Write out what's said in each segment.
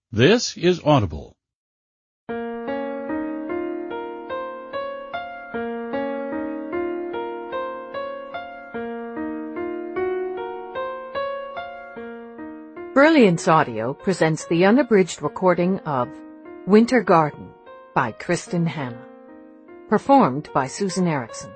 This is Audible. Brilliance Audio presents the unabridged recording of Winter Garden by Kristen Hanna, performed by Susan Erickson.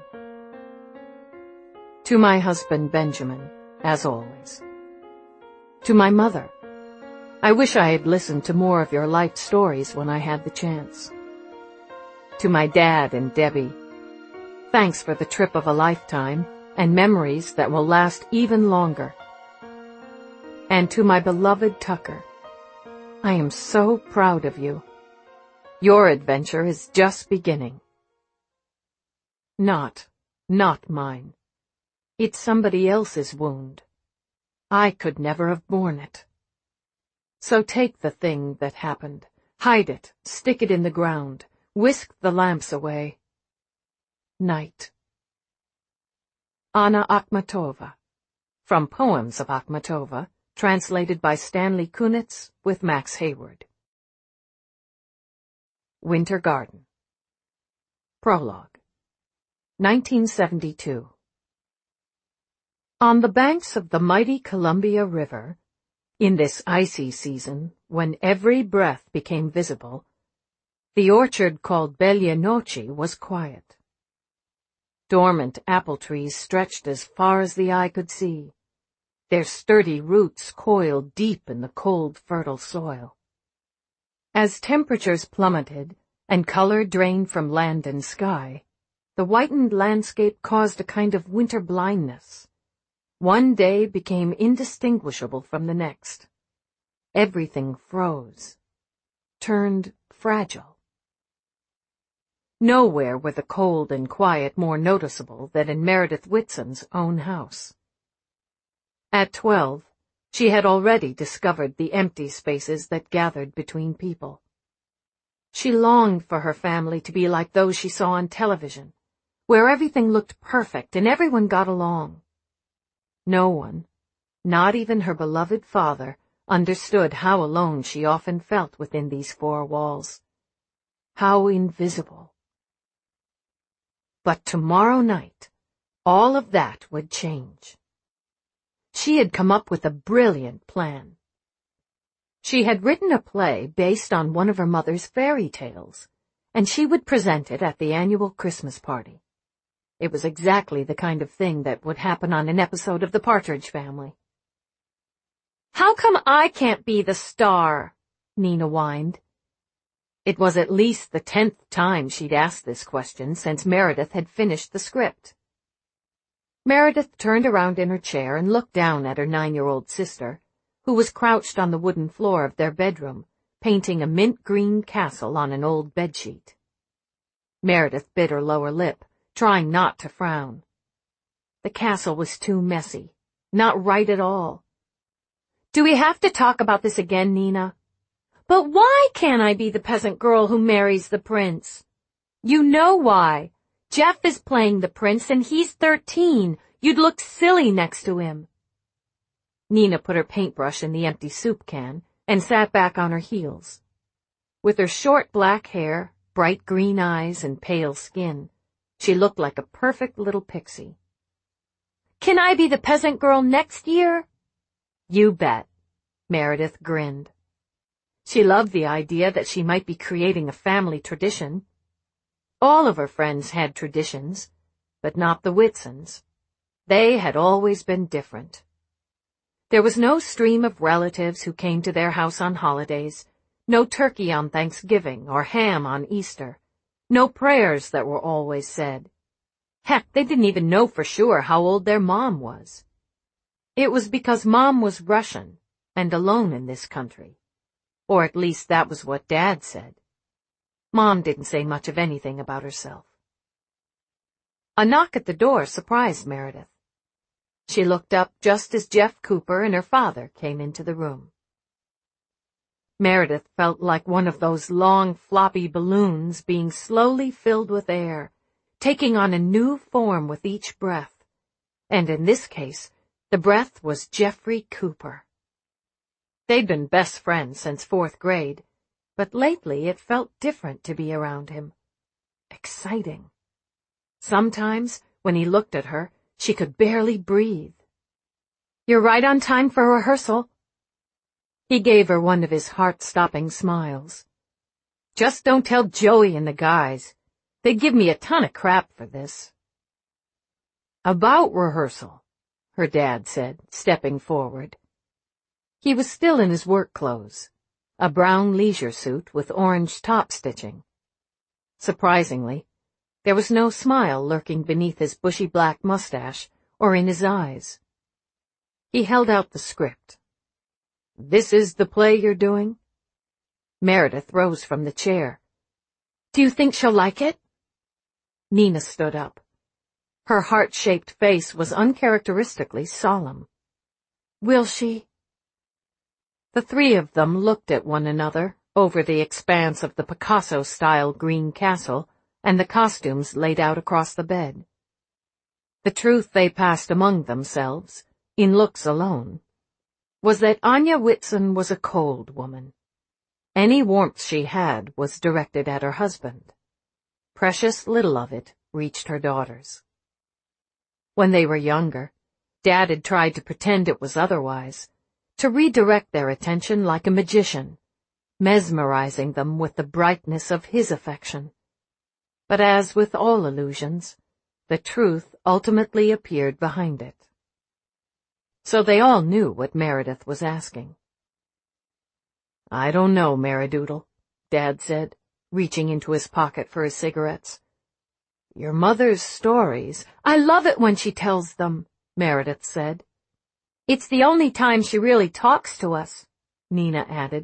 To my husband Benjamin, as always. To my mother, I wish I had listened to more of your life stories when I had the chance. To my dad and Debbie, thanks for the trip of a lifetime and memories that will last even longer. And to my beloved Tucker, I am so proud of you. Your adventure is just beginning. Not mine. It's somebody else's wound. I could never have borne it. So take the thing that happened, hide it, stick it in the ground, whisk the lamps away. Night. Anna Akhmatova, from Poems of Akhmatova, translated by Stanley Kunitz with Max Hayward. Winter Garden. Prologue. 1972. On the banks of the mighty Columbia River, in this icy season, when every breath became visible, the orchard called Belje Noci was quiet. Dormant apple trees stretched as far as the eye could see, their sturdy roots coiled deep in the cold, fertile soil. As temperatures plummeted and color drained from land and sky, the whitened landscape caused a kind of winter blindness. One day became indistinguishable from the next. Everything froze, turned fragile. Nowhere were the cold and quiet more noticeable than in Meredith Whitson's own house. At 12, she had already discovered the empty spaces that gathered between people. She longed for her family to be like those she saw on television, where everything looked perfect and everyone got along. No one, not even her beloved father, understood how alone she often felt within these four walls. How invisible. But tomorrow night, all of that would change. She had come up with a brilliant plan. She had written a play based on one of her mother's fairy tales, and she would present it at the annual Christmas party. It was exactly the kind of thing that would happen on an episode of The Partridge Family. "How come I can't be the star?" Nina whined. It was at least the 10th time she'd asked this question since Meredith had finished the script. Meredith turned around in her chair and looked down at her 9-year-old sister, who was crouched on the wooden floor of their bedroom, painting a mint-green castle on an old bedsheet. Meredith bit her lower lip, trying not to frown. The castle was too messy, not right at all. "Do we have to talk about this again, Nina?" "But why can't I be the peasant girl who marries the prince?" "You know why. Jeff is playing the prince and he's 13. You'd look silly next to him." Nina put her paintbrush in the empty soup can and sat back on her heels. With her short black hair, bright green eyes, and pale skin, she looked like a perfect little pixie. "Can I be the peasant girl next year?" "You bet." Meredith grinned. She loved the idea that she might be creating a family tradition. All of her friends had traditions, but not the Whitsons. They had always been different. There was no stream of relatives who came to their house on holidays, no turkey on Thanksgiving or ham on Easter, no prayers that were always said. Heck, they didn't even know for sure how old their mom was. It was because Mom was Russian and alone in this country. Or at least that was what Dad said. Mom didn't say much of anything about herself. A knock at the door surprised Meredith. She looked up just as Jeff Cooper and her father came into the room. Meredith felt like one of those long, floppy balloons being slowly filled with air, taking on a new form with each breath. And in this case, the breath was Jeffrey Cooper. They'd been best friends since 4th grade, but lately it felt different to be around him. Exciting. Sometimes, when he looked at her, she could barely breathe. "You're right on time for rehearsal." He gave her one of his heart-stopping smiles. "Just don't tell Joey and the guys. They'd give me a ton of crap for this." "About rehearsal," her dad said, stepping forward. He was still in his work clothes, a brown leisure suit with orange top stitching. Surprisingly, there was no smile lurking beneath his bushy black mustache or in his eyes. He held out the script. "This is the play you're doing?" Meredith rose from the chair. "Do you think she'll like it?" Nina stood up. Her heart-shaped face was uncharacteristically solemn. "Will she?" The three of them looked at one another over the expanse of the Picasso-style green castle and the costumes laid out across the bed. The truth they passed among themselves, in looks alone, was that Anya Whitson was a cold woman. Any warmth she had was directed at her husband. Precious little of it reached her daughters. When they were younger, Dad had tried to pretend it was otherwise, to redirect their attention like a magician, mesmerizing them with the brightness of his affection. But as with all illusions, the truth ultimately appeared behind it. So they all knew what Meredith was asking. "I don't know, Meridoodle," Dad said, reaching into his pocket for his cigarettes. "Your mother's stories—" "I love it when she tells them," Meredith said. "It's the only time she really talks to us," Nina added.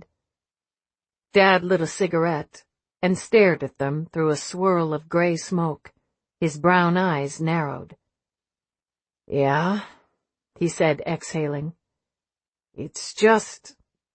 Dad lit a cigarette and stared at them through a swirl of gray smoke. His brown eyes narrowed. "Yeah," he said, exhaling. "It's just—"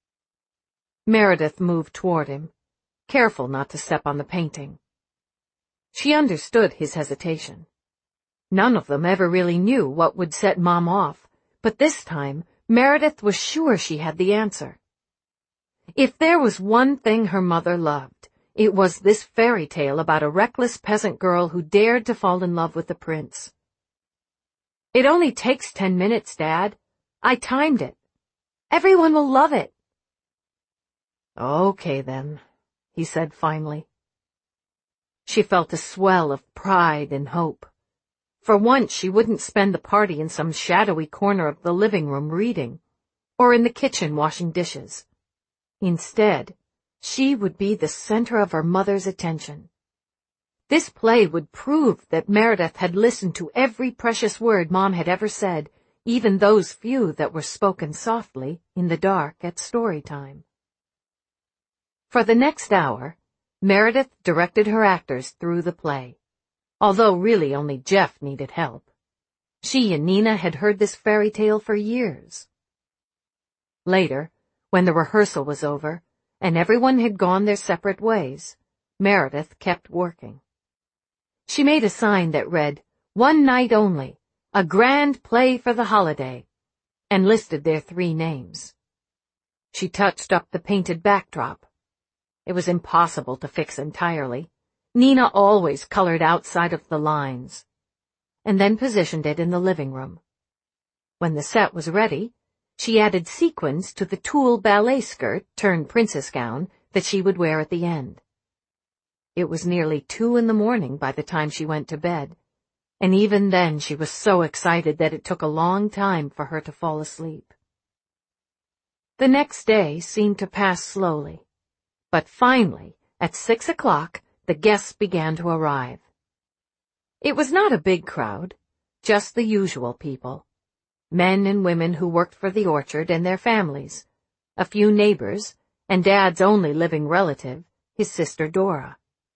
Meredith moved toward him, careful not to step on the painting. She understood his hesitation. None of them ever really knew what would set Mom off, but this time Meredith was sure she had the answer. If there was one thing her mother loved, it was this fairy tale about a reckless peasant girl who dared to fall in love with the prince. "It only takes 10 minutes, Dad. I timed it. Everyone will love it." "Okay, then," he said finally. She felt a swell of pride and hope. For once she wouldn't spend the party in some shadowy corner of the living room reading, or in the kitchen washing dishes. Instead, she would be the center of her mother's attention. This play would prove that Meredith had listened to every precious word Mom had ever said, even those few that were spoken softly in the dark at story time. For the next hour, Meredith directed her actors through the play, although really only Jeff needed help. She and Nina had heard this fairy tale for years. Later, when the rehearsal was over, and everyone had gone their separate ways, Meredith kept working. She made a sign that read, "One night only, a grand play for the holiday," and listed their 3 names. She touched up the painted backdrop. It was impossible to fix entirely. Nina always colored outside of the lines, and then positioned it in the living room. When the set was ready, she added sequins to the tulle ballet skirt turned princess gown that she would wear at the end. It was nearly 2 a.m. by the time she went to bed, and even then she was so excited that it took a long time for her to fall asleep. The next day seemed to pass slowly, but finally, at 6 o'clock, the guests began to arrive. It was not a big crowd, just the usual people. Men and women who worked for the orchard and their families, a few neighbors, and Dad's only living relative, his sister Dora.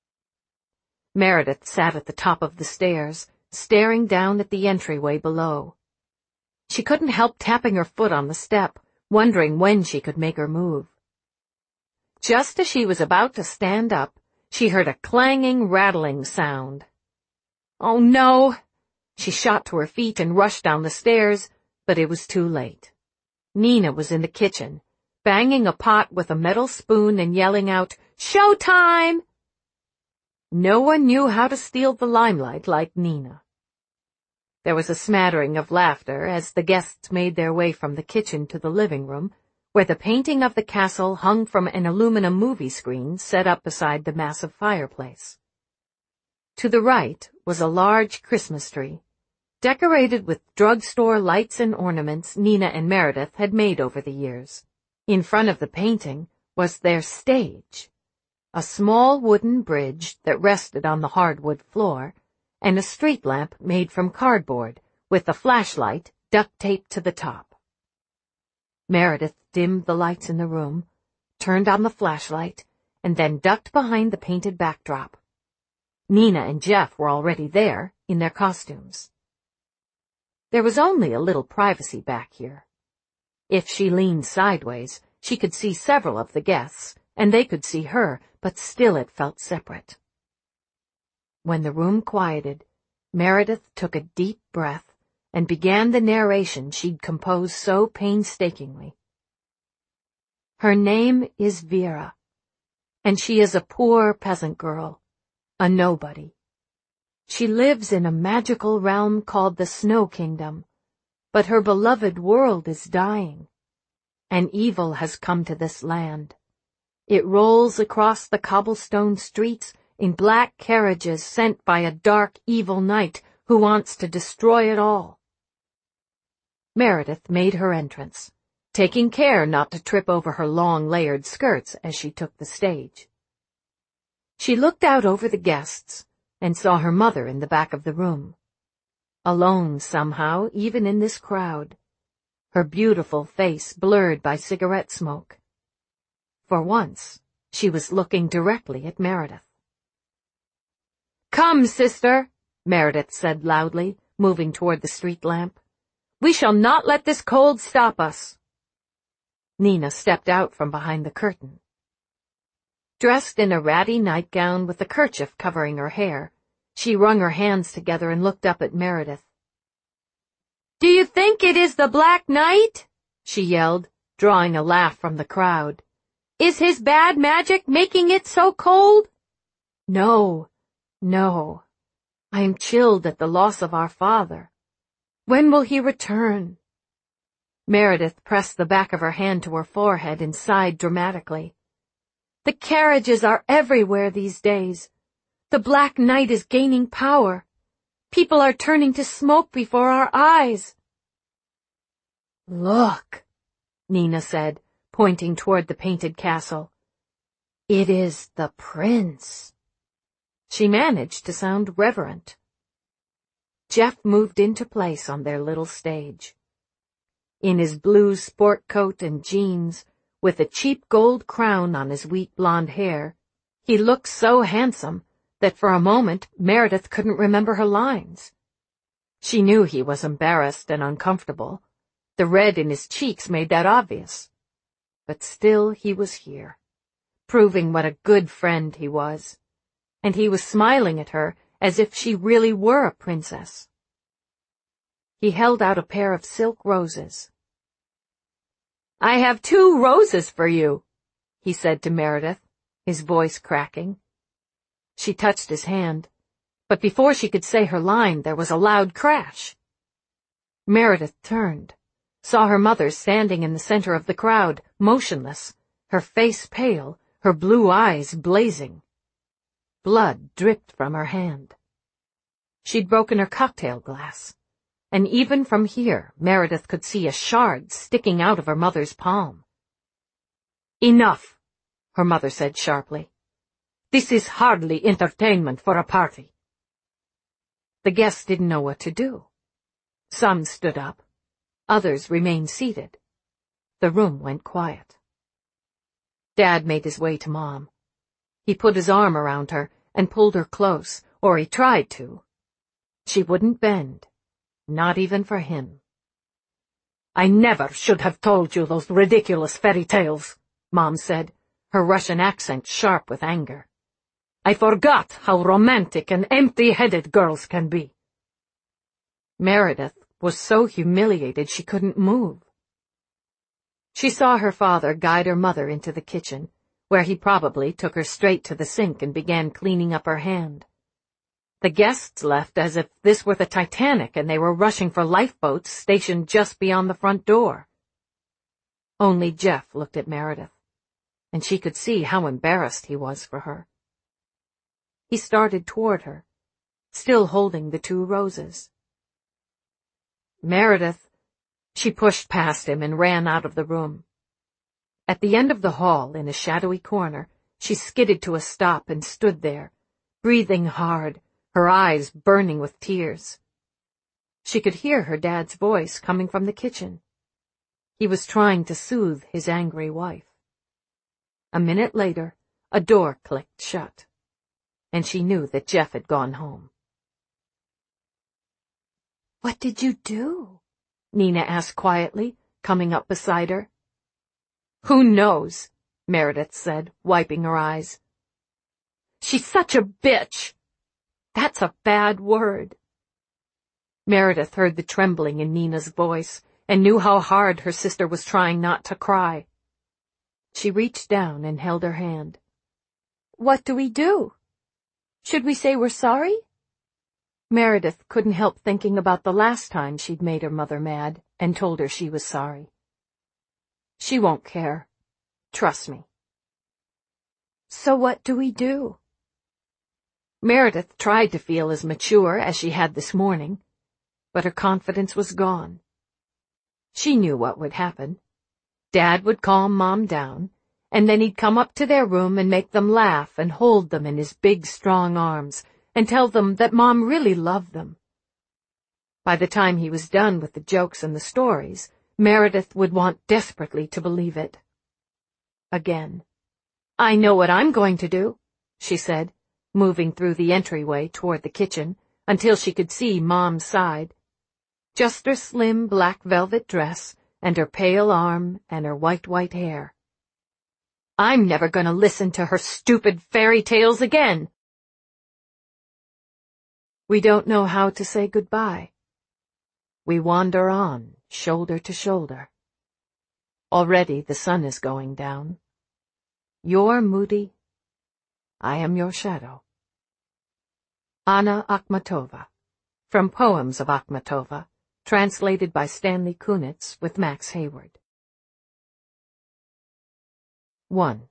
Meredith sat at the top of the stairs, staring down at the entryway below. She couldn't help tapping her foot on the step, wondering when she could make her move. Just as she was about to stand up, she heard a clanging, rattling sound. Oh no! She shot to her feet and rushed down the stairs, but it was too late. Nina was in the kitchen, banging a pot with a metal spoon and yelling out, "Showtime!" No one knew how to steal the limelight like Nina. There was a smattering of laughter as the guests made their way from the kitchen to the living room, where the painting of the castle hung from an aluminum movie screen set up beside the massive fireplace. To the right was a large Christmas tree, decorated with drugstore lights and ornaments Nina and Meredith had made over the years. In front of the painting was their stage, a small wooden bridge that rested on the hardwood floor, and a street lamp made from cardboard with a flashlight duct taped to the top. Meredith dimmed the lights in the room, turned on the flashlight, and then ducked behind the painted backdrop. Nina and Jeff were already there, in their costumes. There was only a little privacy back here. If she leaned sideways, she could see several of the guests, and they could see her, but still it felt separate. When the room quieted, Meredith took a deep breath and began the narration she'd composed so painstakingly. Her name is Vera, and she is a poor peasant girl, a nobody. She lives in a magical realm called the Snow Kingdom, but her beloved world is dying. An evil has come to this land. It rolls across the cobblestone streets in black carriages sent by a dark, evil knight who wants to destroy it all. Meredith made her entrance, taking care not to trip over her long, layered skirts as she took the stage. She looked out over the guests and saw her mother in the back of the room, alone somehow, even in this crowd, her beautiful face blurred by cigarette smoke. For once, she was looking directly at Meredith. "Come, sister," Meredith said loudly, moving toward the street lamp. "We shall not let this cold stop us." Nina stepped out from behind the curtain. Dressed in a ratty nightgown with a kerchief covering her hair, she wrung her hands together and looked up at Meredith. "Do you think it is the Black Knight?" she yelled, drawing a laugh from the crowd. "Is his bad magic making it so cold?" No. I am chilled at the loss of our father. When will he return?" Meredith pressed the back of her hand to her forehead and sighed dramatically. "The carriages are everywhere these days. The Black Knight is gaining power. People are turning to smoke before our eyes." "Look," Nina said, pointing toward the painted castle. "It is the prince." She managed to sound reverent. Jeff moved into place on their little stage. In his blue sport coat and jeans, with a cheap gold crown on his wheat blonde hair, he looked so handsome that for a moment Meredith couldn't remember her lines. She knew he was embarrassed and uncomfortable. The red in his cheeks made that obvious. But still he was here, proving what a good friend he was. And he was smiling at her as if she really were a princess. He held out a pair of silk roses. "I have 2 roses for you," he said to Meredith, his voice cracking. She touched his hand, but before she could say her line, there was a loud crash. Meredith turned, saw her mother standing in the center of the crowd, motionless, her face pale, her blue eyes blazing. Blood dripped from her hand. She'd broken her cocktail glass, and even from here, Meredith could see a shard sticking out of her mother's palm. "Enough," her mother said sharply. "This is hardly entertainment for a party." The guests didn't know what to do. Some stood up. Others remained seated. The room went quiet. Dad made his way to Mom. He put his arm around her and pulled her close, or he tried to. She wouldn't bend, not even for him. "I never should have told you those ridiculous fairy tales," Mom said, her Russian accent sharp with anger. "I forgot how romantic and empty-headed girls can be." Meredith was so humiliated she couldn't move. She saw her father guide her mother into the kitchen, where he probably took her straight to the sink and began cleaning up her hand. The guests left as if this were the Titanic and they were rushing for lifeboats stationed just beyond the front door. Only Jeff looked at Meredith, and she could see how embarrassed he was for her. He started toward her, still holding the 2 roses. "Meredith," she pushed past him and ran out of the room. At the end of the hall, in a shadowy corner, she skidded to a stop and stood there, breathing hard, her eyes burning with tears. She could hear her dad's voice coming from the kitchen. He was trying to soothe his angry wife. A minute later, a door clicked shut, and she knew that Jeff had gone home. "What did you do?" Nina asked quietly, coming up beside her. "Who knows?" Meredith said, wiping her eyes. "She's such a bitch. That's a bad word." Meredith heard the trembling in Nina's voice and knew how hard her sister was trying not to cry. She reached down and held her hand. "What do we do? Should we say we're sorry?" Meredith couldn't help thinking about the last time she'd made her mother mad and told her she was sorry. "She won't care. Trust me." "So what do we do?" Meredith tried to feel as mature as she had this morning, but her confidence was gone. She knew what would happen. Dad would calm Mom down, and then he'd come up to their room and make them laugh and hold them in his big, strong arms and tell them that Mom really loved them. By the time he was done with the jokes and the stories, Meredith would want desperately to believe it. Again. "I know what I'm going to do," she said, moving through the entryway toward the kitchen until she could see Mom's side. Just her slim black velvet dress and her pale arm and her white hair. "I'm never going to listen to her stupid fairy tales again." We don't know how to say goodbye. We wander on, shoulder to shoulder. Already the sun is going down. You're moody. I am your shadow. Anna Akhmatova, from Poems of Akhmatova, translated by Stanley Kunitz with Max Hayward. 1.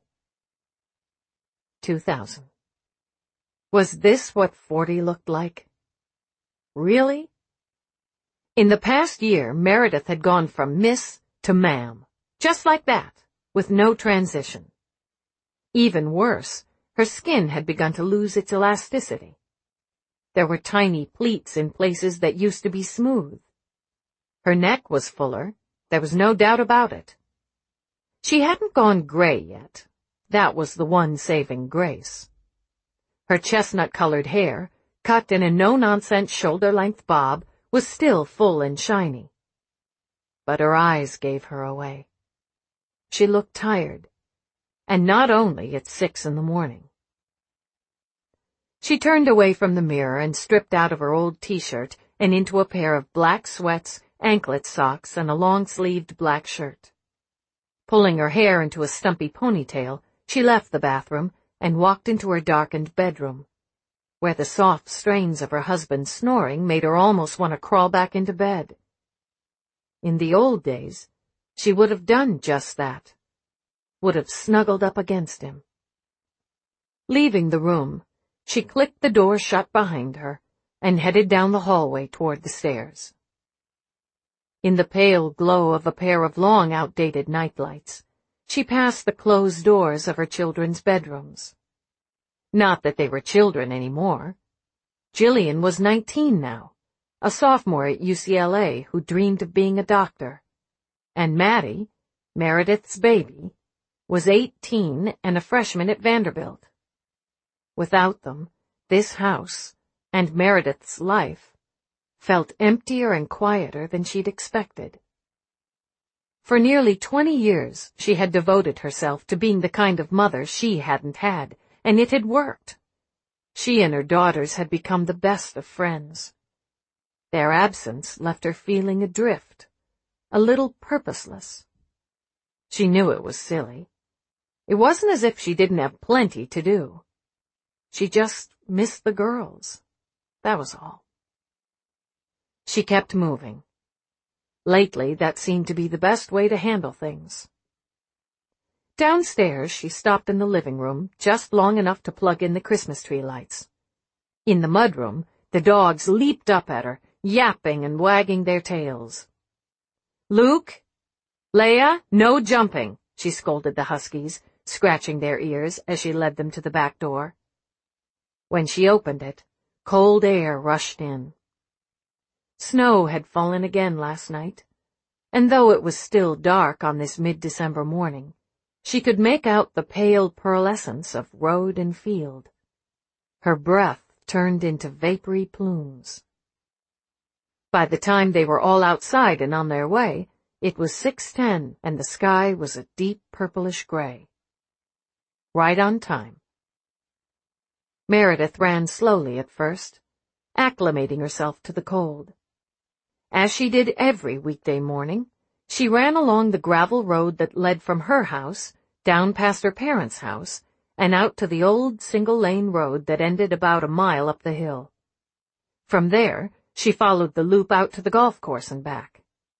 2000. Was this what 40 looked like? Really? In the past year, Meredith had gone from Miss to Ma'am, just like that, with no transition. Even worse, her skin had begun to lose its elasticity. There were tiny pleats in places that used to be smooth. Her neck was fuller, there was no doubt about it. She hadn't gone gray yet. That was the one saving grace. Her chestnut-colored hair, cut in a no-nonsense shoulder-length bob, was still full and shiny. But her eyes gave her away. She looked tired, and not only at 6 in the morning. She turned away from the mirror and stripped out of her old t-shirt and into a pair of black sweats, anklet socks, and a long-sleeved black shirt. Pulling her hair into a stumpy ponytail, she left the bathroom and walked into her darkened bedroom, where the soft strains of her husband's snoring made her almost want to crawl back into bed. In the old days, she would have done just that, would have snuggled up against him. Leaving the room, she clicked the door shut behind her and headed down the hallway toward the stairs. In the pale glow of a pair of long, outdated nightlights, she passed the closed doors of her children's bedrooms. Not that they were children anymore. Jillian was 19 now, a sophomore at UCLA who dreamed of being a doctor. And Maddie, Meredith's baby, was 18 and a freshman at Vanderbilt. Without them, this house, and Meredith's life, felt emptier and quieter than she'd expected. For nearly 20 years, she had devoted herself to being the kind of mother she hadn't had, and it had worked. She and her daughters had become the best of friends. Their absence left her feeling adrift, a little purposeless. She knew it was silly. It wasn't as if she didn't have plenty to do. She just missed the girls. That was all. She kept moving. Lately, that seemed to be the best way to handle things. Downstairs, she stopped in the living room just long enough to plug in the Christmas tree lights. In the mudroom, the dogs leaped up at her, yapping and wagging their tails. "Luke! Leia, no jumping," she scolded the huskies, scratching their ears as she led them to the back door. When she opened it, cold air rushed in. Snow had fallen again last night, and though it was still dark on this mid-December morning, she could make out the pale pearlescence of road and field. Her breath turned into vapory plumes. By the time they were all outside and on their way, it was 6:10 and the sky was a deep purplish gray. Right on time. Meredith ran slowly at first, acclimating herself to the cold. As she did every weekday morning, she ran along the gravel road that led from her house, down past her parents' house, and out to the old single-lane road that ended about a mile up the hill. From there, she followed the loop out to the golf course and back.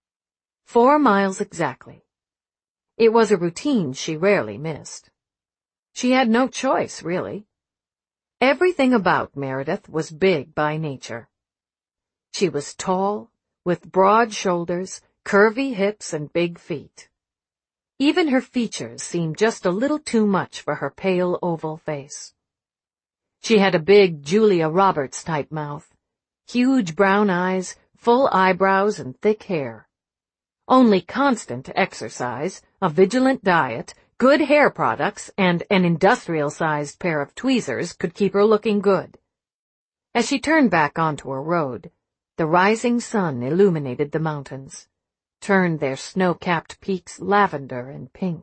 4 miles exactly. It was a routine she rarely missed. She had no choice, really. Everything about Meredith was big by nature. She was tall, with broad shoulders, curvy hips, and big feet. Even her features seemed just a little too much for her pale oval face. She had a big Julia Roberts-type mouth, huge brown eyes, full eyebrows, and thick hair. Only constant exercise, a vigilant diet, good hair products, and an industrial-sized pair of tweezers could keep her looking good. As she turned back onto her road, the rising sun illuminated the mountains, turned their snow-capped peaks lavender and pink.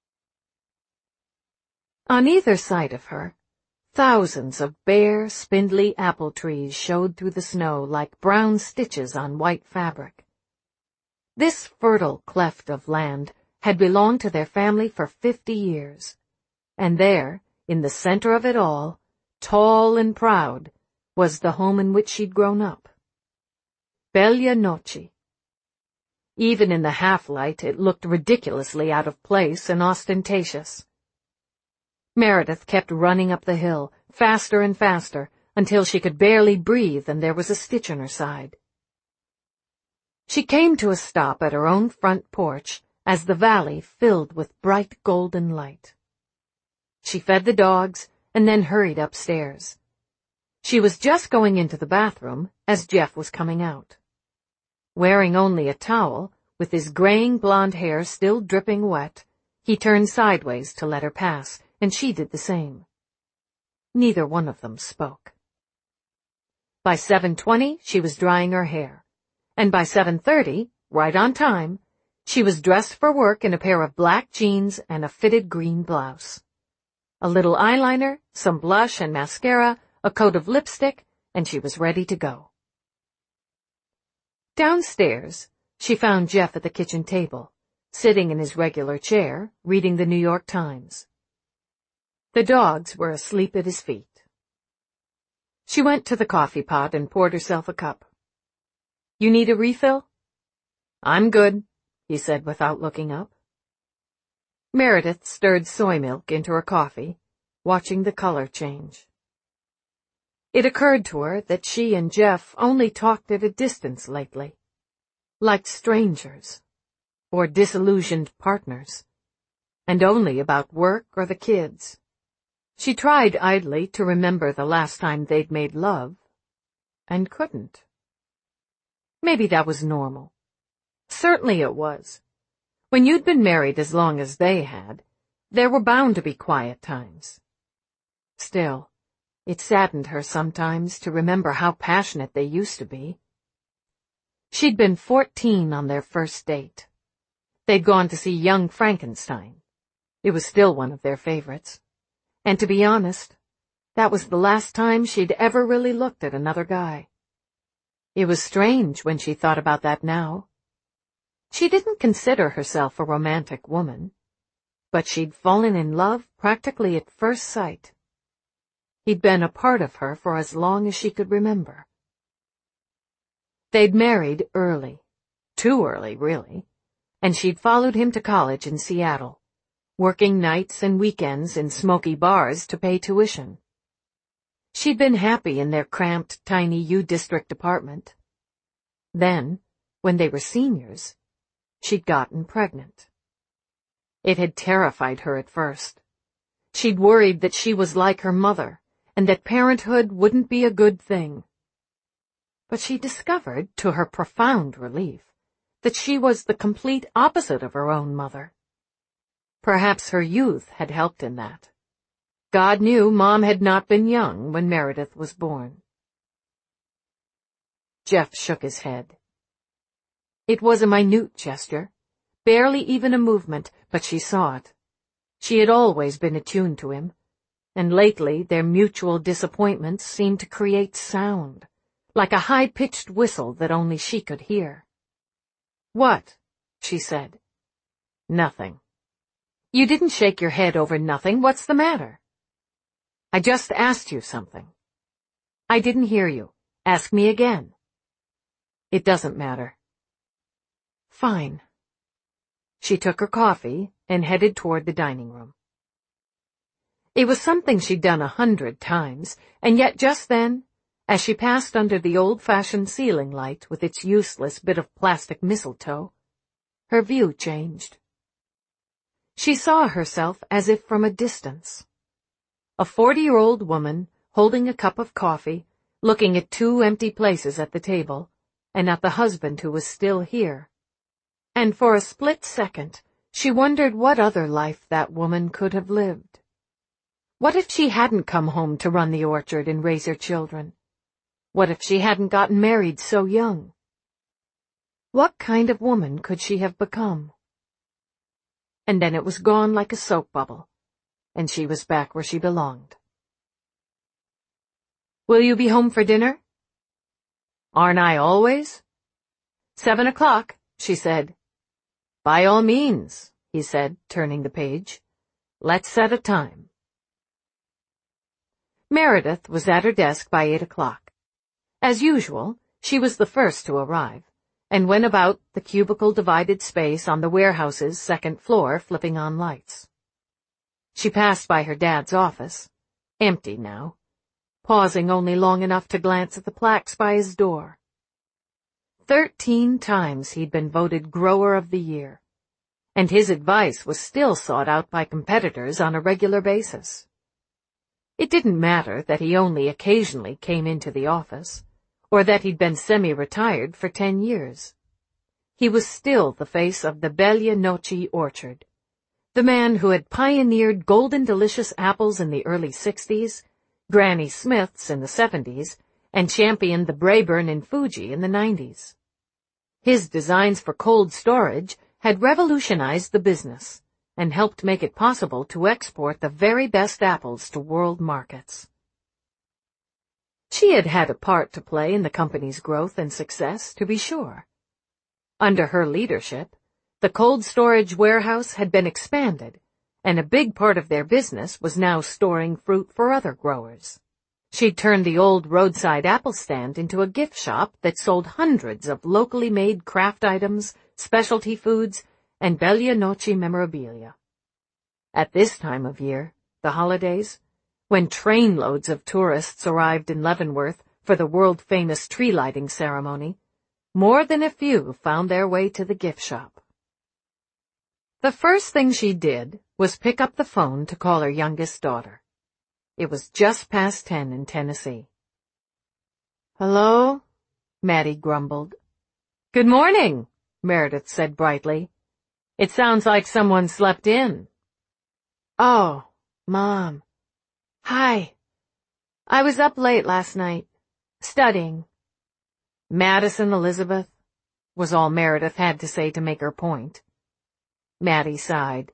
On either side of her, thousands of bare, spindly apple trees showed through the snow like brown stitches on white fabric. This fertile cleft of land had belonged to their family for 50 years, and there, in the center of it all, tall and proud, was the home in which she'd grown up. Bella Noche. Even in the half-light, it looked ridiculously out of place and ostentatious. Meredith kept running up the hill, faster and faster, until she could barely breathe and there was a stitch in her side. She came to a stop at her own front porch as the valley filled with bright golden light. She fed the dogs and then hurried upstairs. She was just going into the bathroom as Jeff was coming out. Wearing only a towel, with his graying blonde hair still dripping wet, he turned sideways to let her pass, and she did the same. Neither one of them spoke. By 7:20, she was drying her hair, and by 7:30, right on time, she was dressed for work in a pair of black jeans and a fitted green blouse. A little eyeliner, some blush and mascara, a coat of lipstick, and she was ready to go. Downstairs, she found Jeff at the kitchen table, sitting in his regular chair, reading the New York Times. The dogs were asleep at his feet. She went to the coffee pot and poured herself a cup. "You need a refill?" "I'm good," he said without looking up. Meredith stirred soy milk into her coffee, watching the color change. It occurred to her that she and Jeff only talked at a distance lately, like strangers, or disillusioned partners, and only about work or the kids. She tried idly to remember the last time they'd made love, and couldn't. Maybe that was normal. Certainly it was. When you'd been married as long as they had, there were bound to be quiet times. Still, it saddened her sometimes to remember how passionate they used to be. She'd been 14 on their first date. They'd gone to see Young Frankenstein. It was still one of their favorites. And to be honest, that was the last time she'd ever really looked at another guy. It was strange when she thought about that now. She didn't consider herself a romantic woman, but she'd fallen in love practically at first sight. He'd been a part of her for as long as she could remember. They'd married early, too early, really, and she'd followed him to college in Seattle, working nights and weekends in smoky bars to pay tuition. She'd been happy in their cramped, tiny U-District apartment. Then, when they were seniors, she'd gotten pregnant. It had terrified her at first. She'd worried that she was like her mother, and that parenthood wouldn't be a good thing. But she discovered, to her profound relief, that she was the complete opposite of her own mother. Perhaps her youth had helped in that. God knew Mom had not been young when Meredith was born. Jeff shook his head. It was a minute gesture, barely even a movement, but she saw it. She had always been attuned to him, and lately their mutual disappointments seemed to create sound, like a high-pitched whistle that only she could hear. "What?" she said. "Nothing." "You didn't shake your head over nothing. What's the matter?" "I just asked you something." "I didn't hear you. Ask me again." "It doesn't matter." "Fine." She took her coffee and headed toward the dining room. It was something she'd done 100 times, and yet just then, as she passed under the old-fashioned ceiling light with its useless bit of plastic mistletoe, her view changed. She saw herself as if from a distance. A 40-year-old woman holding a cup of coffee, looking at 2 empty places at the table, and at the husband who was still here. And for a split second, she wondered what other life that woman could have lived. What if she hadn't come home to run the orchard and raise her children? What if she hadn't gotten married so young? What kind of woman could she have become? And then it was gone like a soap bubble, and she was back where she belonged. "Will you be home for dinner?" "Aren't I always?" 7 o'clock, she said. "By all means," he said, turning the page. "Let's set a time." Meredith was at her desk by 8 o'clock. As usual, she was the first to arrive, and went about the cubicle-divided space on the warehouse's second floor, flipping on lights. She passed by her dad's office, empty now, pausing only long enough to glance at the plaques by his door. 13 times he'd been voted Grower of the Year, and his advice was still sought out by competitors on a regular basis. It didn't matter that he only occasionally came into the office, or that he'd been semi-retired for 10 years. He was still the face of the Bella Noce orchard, the man who had pioneered Golden Delicious apples in the early 60s, Granny Smiths in the 70s, and championed the Braeburn and Fuji in the 90s. His designs for cold storage had revolutionized the business and helped make it possible to export the very best apples to world markets. She had had a part to play in the company's growth and success, to be sure. Under her leadership, the cold storage warehouse had been expanded, and a big part of their business was now storing fruit for other growers. She'd turned the old roadside apple stand into a gift shop that sold hundreds of locally made craft items, specialty foods, and Bella Noce memorabilia. At this time of year, the holidays, when trainloads of tourists arrived in Leavenworth for the world-famous tree-lighting ceremony, more than a few found their way to the gift shop. The first thing she did was pick up the phone to call her youngest daughter. It was just past 10 in Tennessee. "Hello?" Maddie grumbled. "Good morning," Meredith said brightly. "It sounds like someone slept in." "Oh, Mom. Hi. I was up late last night, studying." "Madison, Elizabeth," was all Meredith had to say to make her point. Maddie sighed.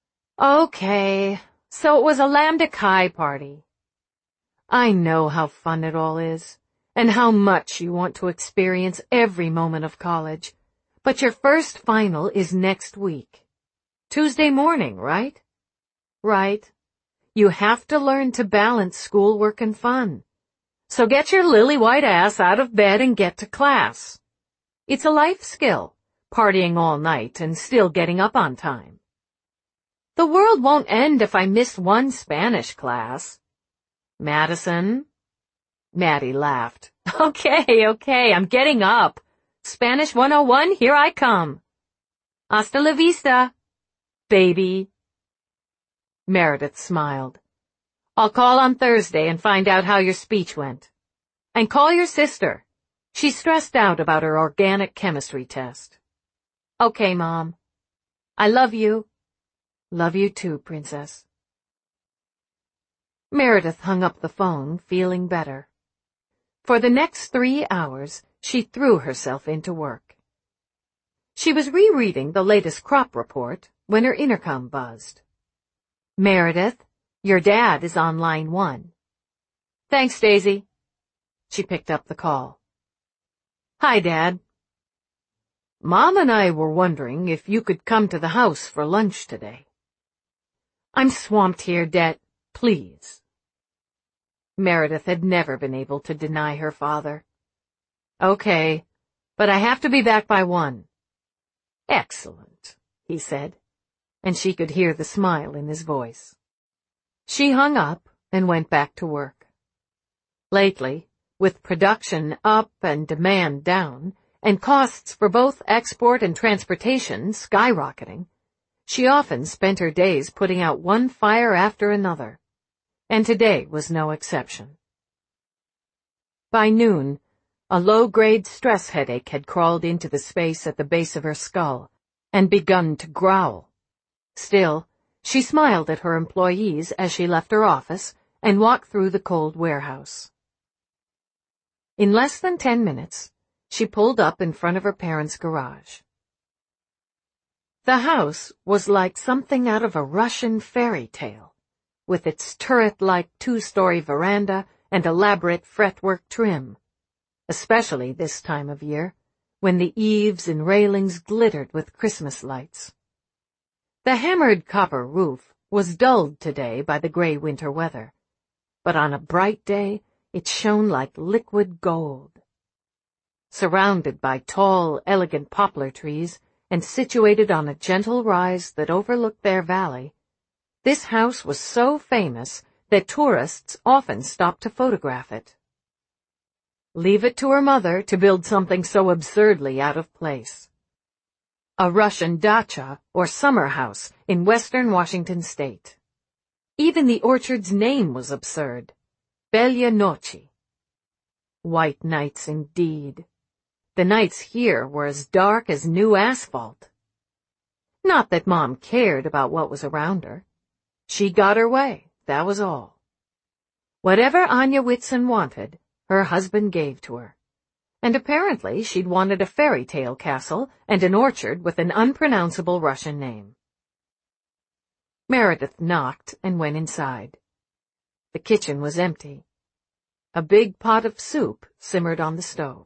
"Okay, so it was a Lambda Chi party. I know how fun it all is, and how much you want to experience every moment of college, but your first final is next week." Tuesday morning, right? Right. You have to learn to balance schoolwork and fun. So get your lily-white ass out of bed and get to class. It's a life skill, partying all night and still getting up on time. The world won't end if I miss one Spanish class. Madison? Maddie laughed. Okay, I'm getting up. Spanish 101, here I come. Hasta la vista, baby. Meredith smiled. I'll call on Thursday and find out how your speech went. And call your sister. She's stressed out about her organic chemistry test. Okay, Mom. I love you. Love you too, Princess. Meredith hung up the phone, feeling better. For the next 3 hours, she threw herself into work. She was rereading the latest crop report when her intercom buzzed. Meredith, your dad is on line 1. Thanks, Daisy. She picked up the call. Hi, Dad. Mom and I were wondering if you could come to the house for lunch today. I'm swamped here, Dad. Please. Meredith had never been able to deny her father. Okay, but I have to be back by 1. Excellent, he said, and she could hear the smile in his voice. She hung up and went back to work. Lately, with production up and demand down, and costs for both export and transportation skyrocketing, she often spent her days putting out one fire after another, and today was no exception. By noon, a low-grade stress headache had crawled into the space at the base of her skull and begun to growl. Still, she smiled at her employees as she left her office and walked through the cold warehouse. In less than 10 minutes, she pulled up in front of her parents' garage. The house was like something out of a Russian fairy tale, with its turret-like 2-story veranda and elaborate fretwork trim, especially this time of year, when the eaves and railings glittered with Christmas lights. The hammered copper roof was dulled today by the gray winter weather, but on a bright day it shone like liquid gold. Surrounded by tall, elegant poplar trees and situated on a gentle rise that overlooked their valley, this house was so famous that tourists often stopped to photograph it. Leave it to her mother to build something so absurdly out of place. A Russian dacha, or summer house, in western Washington state. Even the orchard's name was absurd. Belle Noche. White nights indeed. The nights here were as dark as new asphalt. Not that Mom cared about what was around her. She got her way, that was all. Whatever Anya Whitson wanted, her husband gave to her. And apparently she'd wanted a fairy tale castle and an orchard with an unpronounceable Russian name. Meredith knocked and went inside. The kitchen was empty. A big pot of soup simmered on the stove.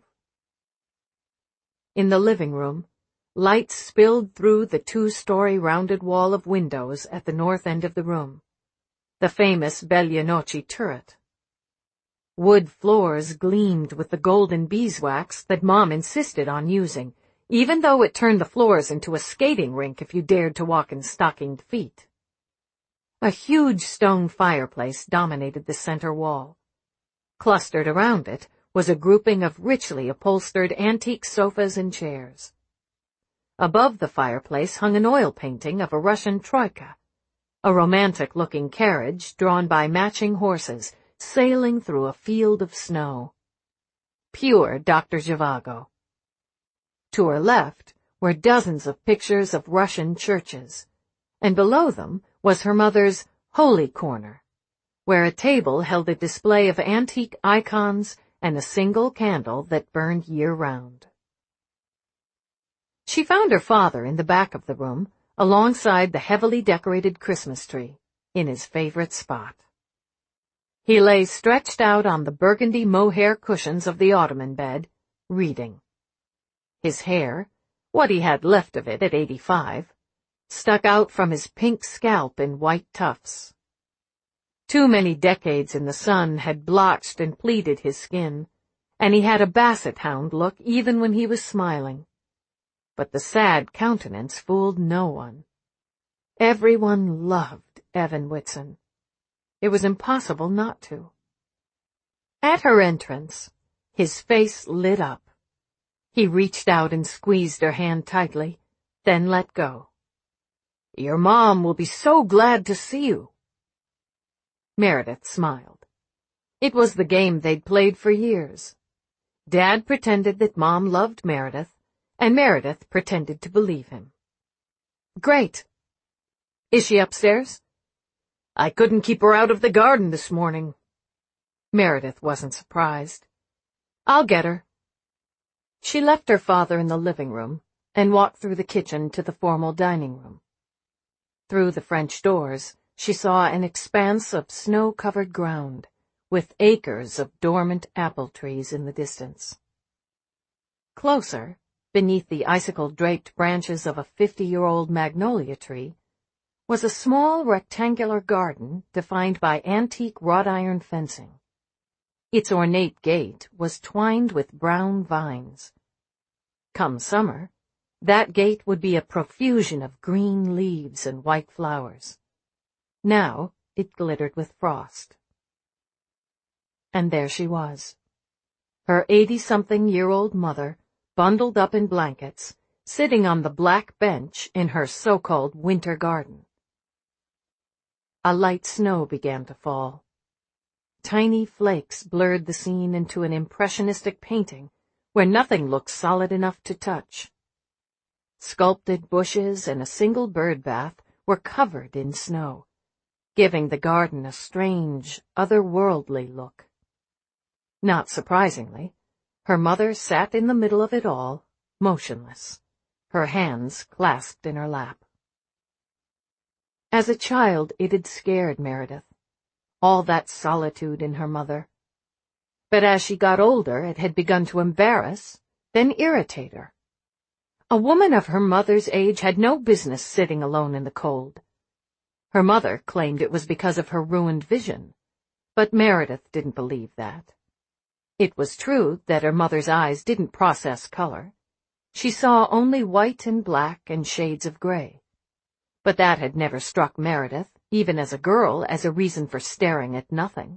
In the living room, light spilled through the 2-story rounded wall of windows at the north end of the room, the famous Belle Noche turret. Wood floors gleamed with the golden beeswax that Mom insisted on using, even though it turned the floors into a skating rink if you dared to walk in stockinged feet. A huge stone fireplace dominated the center wall. Clustered around it was a grouping of richly upholstered antique sofas and chairs. Above the fireplace hung an oil painting of a Russian troika, a romantic-looking carriage drawn by matching horses sailing through a field of snow. Pure Dr. Zhivago. To her left were dozens of pictures of Russian churches, and below them was her mother's Holy Corner, where a table held a display of antique icons and a single candle that burned year-round. She found her father in the back of the room, alongside the heavily decorated Christmas tree, in his favorite spot. He lay stretched out on the burgundy mohair cushions of the ottoman bed, reading. His hair, what he had left of it at 85, stuck out from his pink scalp in white tufts. Too many decades in the sun had blotched and pleated his skin, and he had a basset hound look even when he was smiling. But the sad countenance fooled no one. Everyone loved Evan Whitson. It was impossible not to. At her entrance, his face lit up. He reached out and squeezed her hand tightly, then let go. "Your mom will be so glad to see you." Meredith smiled. It was the game they'd played for years. Dad pretended that Mom loved Meredith, and Meredith pretended to believe him. "Great. Is she upstairs?" "I couldn't keep her out of the garden this morning." Meredith wasn't surprised. "I'll get her." She left her father in the living room and walked through the kitchen to the formal dining room. Through the French doors, she saw an expanse of snow-covered ground, with acres of dormant apple trees in the distance. Closer, beneath the icicle-draped branches of a 50-year-old magnolia tree, was a small rectangular garden defined by antique wrought-iron fencing. Its ornate gate was twined with brown vines. Come summer, that gate would be a profusion of green leaves and white flowers. Now it glittered with frost. And there she was, her 80-something-year-old mother, bundled up in blankets, sitting on the black bench in her so-called winter garden. A light snow began to fall. Tiny flakes blurred the scene into an impressionistic painting where nothing looked solid enough to touch. Sculpted bushes and a single bird bath were covered in snow, giving the garden a strange, otherworldly look. Not surprisingly, her mother sat in the middle of it all, motionless, her hands clasped in her lap. As a child, it had scared Meredith, all that solitude in her mother. But as she got older, it had begun to embarrass, then irritate her. A woman of her mother's age had no business sitting alone in the cold. Her mother claimed it was because of her ruined vision, but Meredith didn't believe that. It was true that her mother's eyes didn't process color. She saw only white and black and shades of gray. But that had never struck Meredith, even as a girl, as a reason for staring at nothing.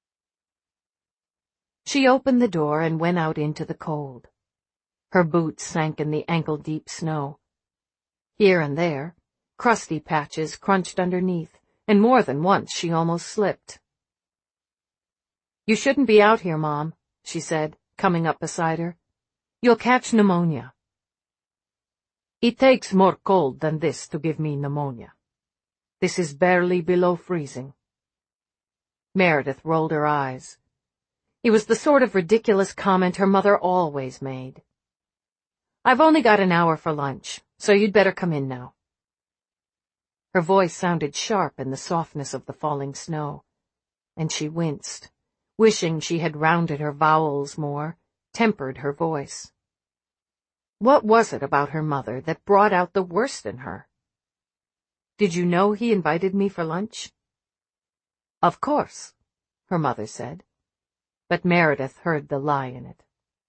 She opened the door and went out into the cold. Her boots sank in the ankle-deep snow. Here and there, crusty patches crunched underneath, and more than once she almost slipped. "You shouldn't be out here, Mom," she said, coming up beside her. "You'll catch pneumonia." "It takes more cold than this to give me pneumonia. This is barely below freezing." Meredith rolled her eyes. It was the sort of ridiculous comment her mother always made. "I've only got an hour for lunch, so you'd better come in now." Her voice sounded sharp in the softness of the falling snow, and she winced, wishing she had rounded her vowels more, tempered her voice. What was it about her mother that brought out the worst in her? "Did you know he invited me for lunch?" "Of course," her mother said, but Meredith heard the lie in it.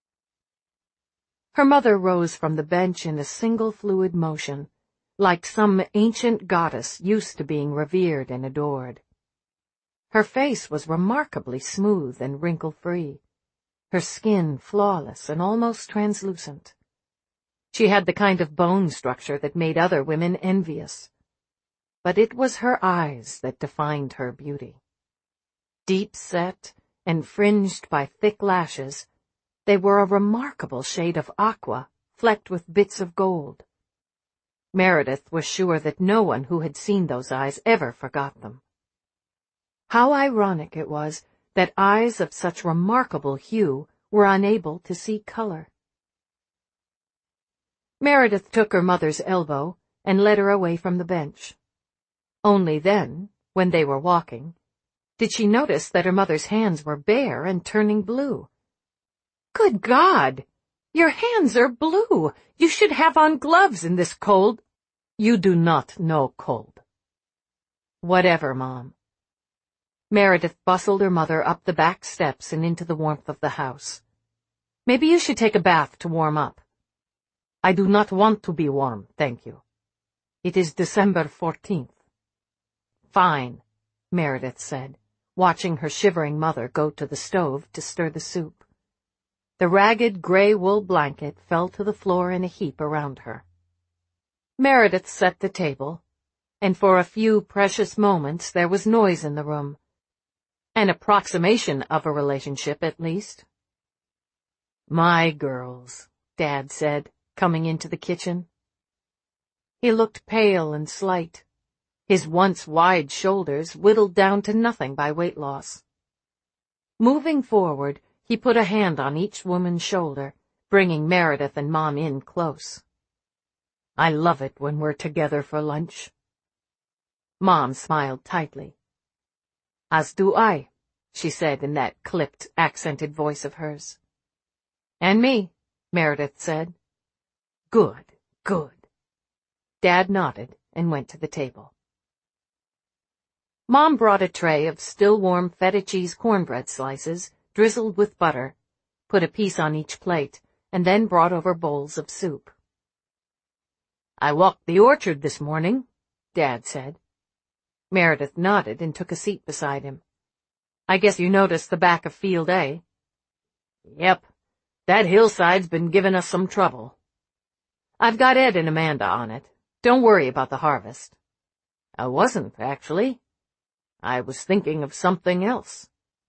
Her mother rose from the bench in a single fluid motion, like some ancient goddess used to being revered and adored. Her face was remarkably smooth and wrinkle-free, her skin flawless and almost translucent. She had the kind of bone structure that made other women envious. But it was her eyes that defined her beauty. Deep-set and fringed by thick lashes, they were a remarkable shade of aqua, flecked with bits of gold. Meredith was sure that no one who had seen those eyes ever forgot them. How ironic it was that eyes of such remarkable hue were unable to see color. Meredith took her mother's elbow and led her away from the bench. Only then, when they were walking, did she notice that her mother's hands were bare and turning blue. "Good God! Your hands are blue! You should have on gloves in this cold." You do not know cold. Whatever, Mom. Meredith bustled her mother up the back steps and into the warmth of the house. Maybe you should take a bath to warm up. I do not want to be warm, thank you. It is December 14th. Fine, Meredith said, watching her shivering mother go to the stove to stir the soup. The ragged gray wool blanket fell to the floor in a heap around her. Meredith set the table, and for a few precious moments there was noise in the room. An approximation of a relationship, at least. My girls, Dad said, coming into the kitchen. He looked pale and slight, his once wide shoulders whittled down to nothing by weight loss. Moving forward, he put a hand on each woman's shoulder, bringing Meredith and Mom in close. I love it when we're together for lunch. Mom smiled tightly. As do I, she said in that clipped, accented voice of hers. And me, Meredith said. Good, good. Dad nodded and went to the table. Mom brought a tray of still-warm feta cheese cornbread slices, drizzled with butter, put a piece on each plate, and then brought over bowls of soup. I walked the orchard this morning, Dad said. Meredith nodded and took a seat beside him. I guess you noticed the back of Field A. Yep, that hillside's been giving us some trouble. I've got Ed and Amanda on it. Don't worry about the harvest. I wasn't, actually. I was thinking of something else.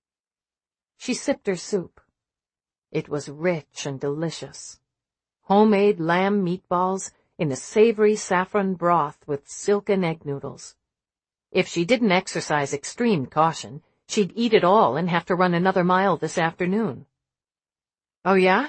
She sipped her soup. It was rich and delicious. Homemade lamb meatballs in a savory saffron broth with silken egg noodles. If she didn't exercise extreme caution, she'd eat it all and have to run another mile this afternoon. Oh, yeah?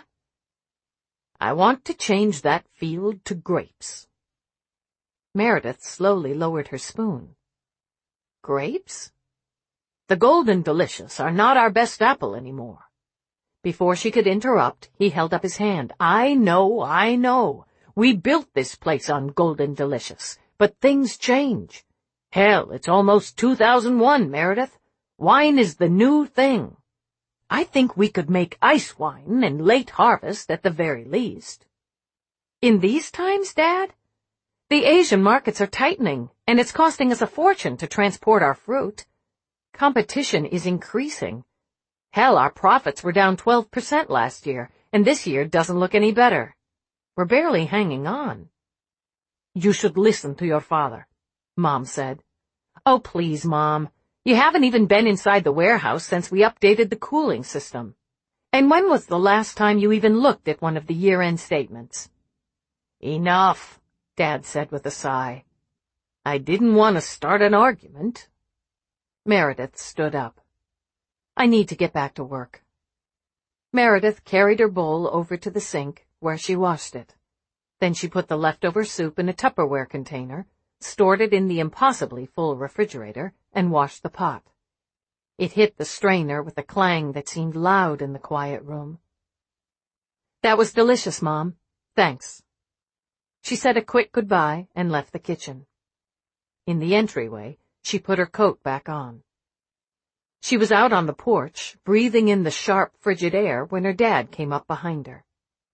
I want to change that field to grapes. Meredith slowly lowered her spoon. Grapes? The Golden Delicious are not our best apple anymore. Before she could interrupt, he held up his hand. I know. We built this place on Golden Delicious, but things change. Hell, it's almost 2001, Meredith. Wine is the new thing. I think we could make ice wine and late harvest at the very least. In these times, Dad? The Asian markets are tightening, and it's costing us a fortune to transport our fruit. Competition is increasing. Hell, our profits were down 12% last year, and this year doesn't look any better. We're barely hanging on. You should listen to your father, Mom said. Oh, please, Mom. You haven't even been inside the warehouse since we updated the cooling system. And when was the last time you even looked at one of the year-end statements? Enough, Dad said with a sigh. I didn't want to start an argument. Meredith stood up. I need to get back to work. Meredith carried her bowl over to the sink, where she washed it. Then she put the leftover soup in a Tupperware container, stored it in the impossibly full refrigerator, and washed the pot. It hit the strainer with a clang that seemed loud in the quiet room. That was delicious, Mom. Thanks. She said a quick goodbye and left the kitchen. In the entryway, she put her coat back on. She was out on the porch, breathing in the sharp, frigid air when her dad came up behind her.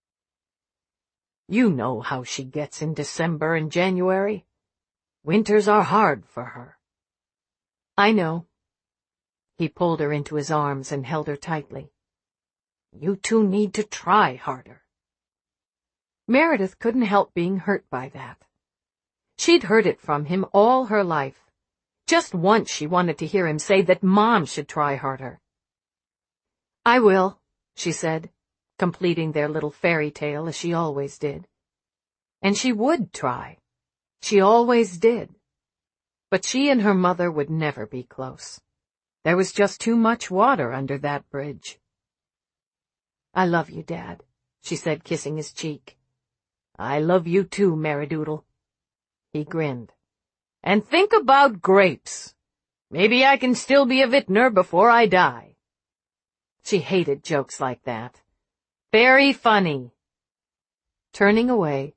You know how she gets in December and January. Winters are hard for her. I know. He pulled her into his arms and held her tightly. You two need to try harder. Meredith couldn't help being hurt by that. She'd heard it from him all her life. Just once she wanted to hear him say that Mom should try harder. I will, she said, completing their little fairy tale as she always did. And she would try. She always did. But she and her mother would never be close. There was just too much water under that bridge. I love you, Dad, she said, kissing his cheek. I love you too, Meridoodle. He grinned. And think about grapes. Maybe I can still be a vintner before I die. She hated jokes like that. Very funny. Turning away,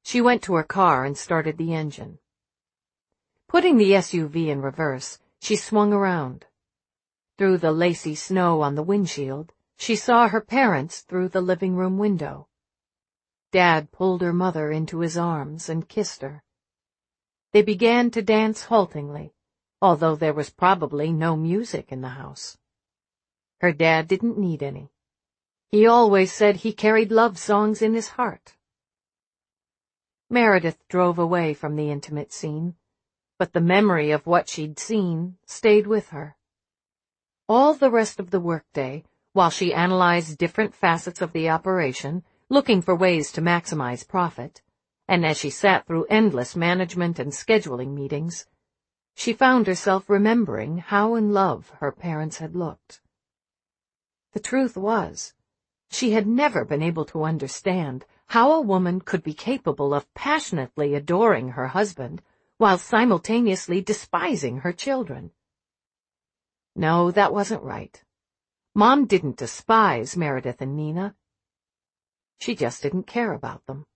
She went to her car and started the engine. Putting the SUV in reverse, she swung around. Through the lacy snow on the windshield, she saw her parents through the living room window. Dad pulled her mother into his arms and kissed her. They began to dance haltingly, although there was probably no music in the house. Her dad didn't need any. He always said he carried love songs in his heart. Meredith drove away from the intimate scene, but the memory of what she'd seen stayed with her. All the rest of the workday, while she analyzed different facets of the operation, looking for ways to maximize profit, and as she sat through endless management and scheduling meetings, she found herself remembering how in love her parents had looked. The truth was, she had never been able to understand how a woman could be capable of passionately adoring her husband while simultaneously despising her children. No, that wasn't right. Mom didn't despise Meredith and Nina. She just didn't care about them.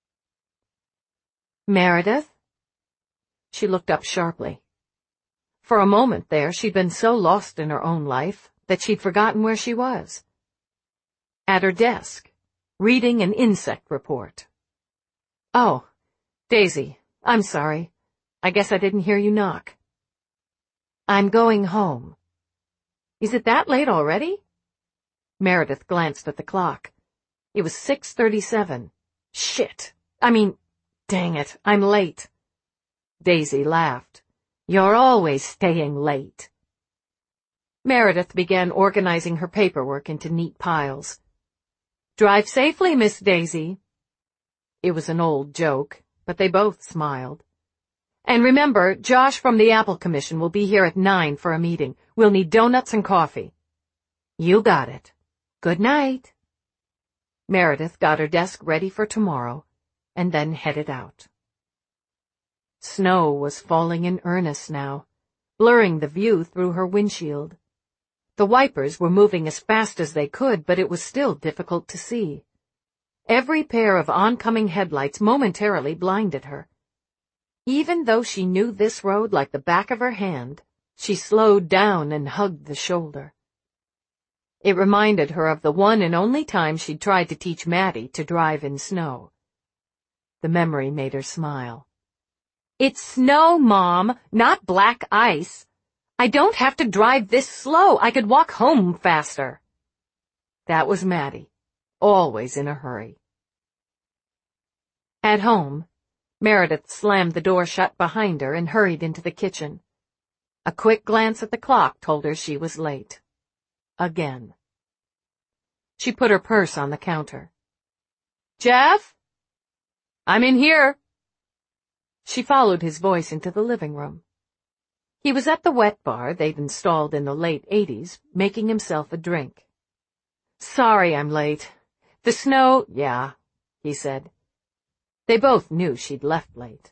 Meredith? She looked up sharply. For a moment there, she'd been so lost in her own life that she'd forgotten where she was. At her desk, reading an insect report. Oh, Daisy, I'm sorry. I guess I didn't hear you knock. I'm going home. Is it that late already? Meredith glanced at the clock. It was 6:37. Shit. Dang it, I'm late. Daisy laughed. You're always staying late. Meredith began organizing her paperwork into neat piles. Drive safely, Miss Daisy. It was an old joke, but they both smiled. And remember, Josh from the Apple Commission will be here at 9 for a meeting. We'll need donuts and coffee. You got it. Good night. Meredith got her desk ready for tomorrow, and then headed out. Snow was falling in earnest now, blurring the view through her windshield. The wipers were moving as fast as they could, but it was still difficult to see. Every pair of oncoming headlights momentarily blinded her. Even though she knew this road like the back of her hand, she slowed down and hugged the shoulder. It reminded her of the one and only time she'd tried to teach Maddie to drive in snow. The memory made her smile. It's snow, Mom, not black ice. I don't have to drive this slow. I could walk home faster. That was Maddie, always in a hurry. At home, Meredith slammed the door shut behind her and hurried into the kitchen. A quick glance at the clock told her she was late. Again. She put her purse on the counter. Jeff? I'm in here. She followed his voice into the living room. He was at the wet bar they'd installed in the late 80s, making himself a drink. Sorry I'm late. The snow, yeah, he said. They both knew she'd left late.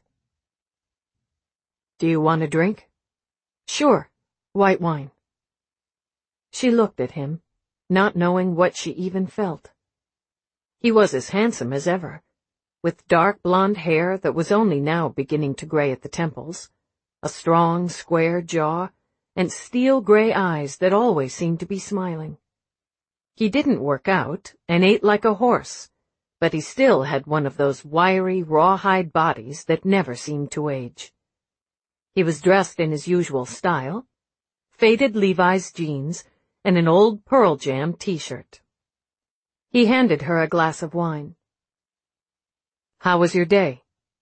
Do you want a drink? Sure, white wine. She looked at him, not knowing what she even felt. He was as handsome as ever, with dark blonde hair that was only now beginning to gray at the temples, a strong, square jaw, and steel-gray eyes that always seemed to be smiling. He didn't work out and ate like a horse, but he still had one of those wiry, rawhide bodies that never seemed to age. He was dressed in his usual style, faded Levi's jeans and an old Pearl Jam t-shirt. He handed her a glass of wine. How was your day?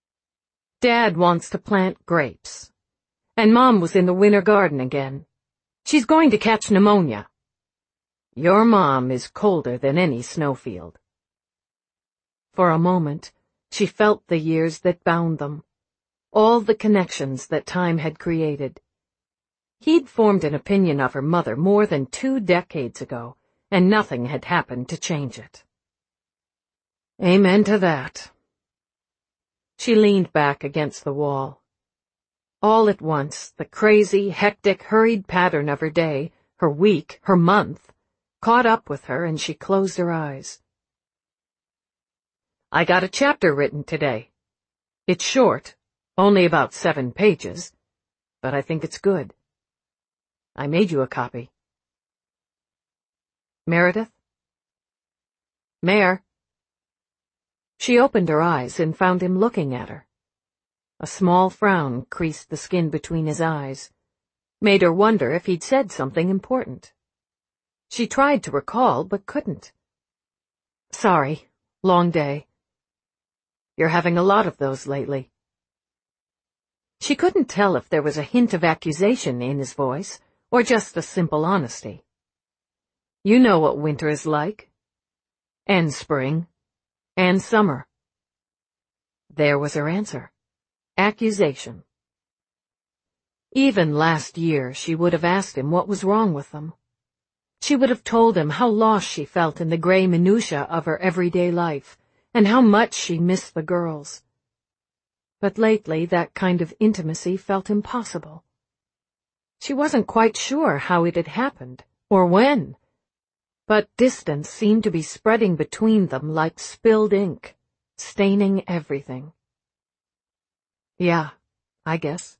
Dad wants to plant grapes. And Mom was in the winter garden again. She's going to catch pneumonia. Your mom is colder than any snowfield. For a moment, she felt the years that bound them, all the connections that time had created. He'd formed an opinion of her mother more than 2 decades ago, and nothing had happened to change it. Amen to that. She leaned back against the wall. All at once, the crazy, hectic, hurried pattern of her day, her week, her month, caught up with her, and she closed her eyes. I got a chapter written today, It's short, only about 7 pages, but I think it's good. I made you a copy. Meredith? Mare? She opened her eyes and found him looking at her. A small frown creased the skin between his eyes, made her wonder if he'd said something important. She tried to recall, but couldn't. Sorry, long day. You're having a lot of those lately. She couldn't tell if there was a hint of accusation in his voice, or just a simple honesty. You know what winter is like. And spring. And summer. There was her answer. Accusation. Even last year she would have asked him what was wrong with them. She would have told him how lost she felt in the gray minutiae of her everyday life, and how much she missed the girls. But lately that kind of intimacy felt impossible. She wasn't quite sure how it had happened, or when, but distance seemed to be spreading between them like spilled ink, staining everything. Yeah, I guess.